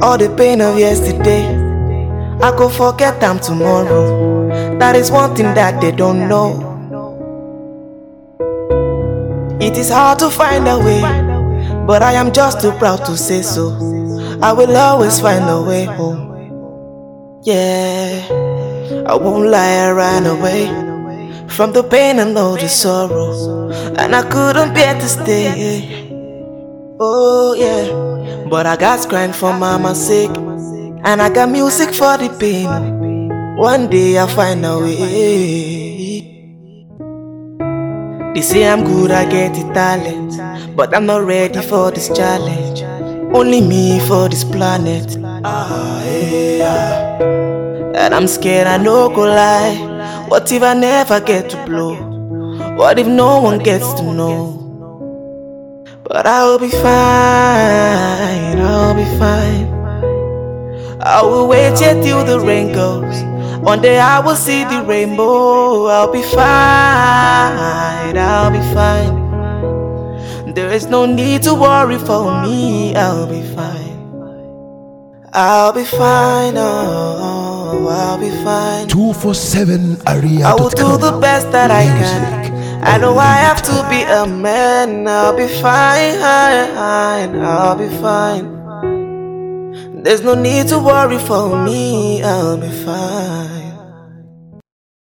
All the pain of yesterday, I go forget them tomorrow. That is one thing that they don't know. It is hard to find a way, but I am just too proud to say so. I will always find a way home. Yeah, I won't lie, I ran away from the pain and all the sorrow, and I couldn't bear to stay. Oh yeah, but I got grind for mama's sake, and I got music for the pain. One day I'll find a way. They say I'm good, I get the talent, but I'm not ready for this challenge. Only me for this planet. And I'm scared, I no go lie. What if I never get to blow? What if no one gets to know? But I'll be fine, I'll be fine. I will wait here till the rain goes. One day I will see the rainbow. I'll be fine, I'll be fine. There is no need to worry for me. I'll be fine, I'll be fine, oh, I'll be fine. 247area.com. I will do the best that I can. I know I have to be a man. I'll be fine, I'll be fine. There's no need to worry for me. I'll be fine.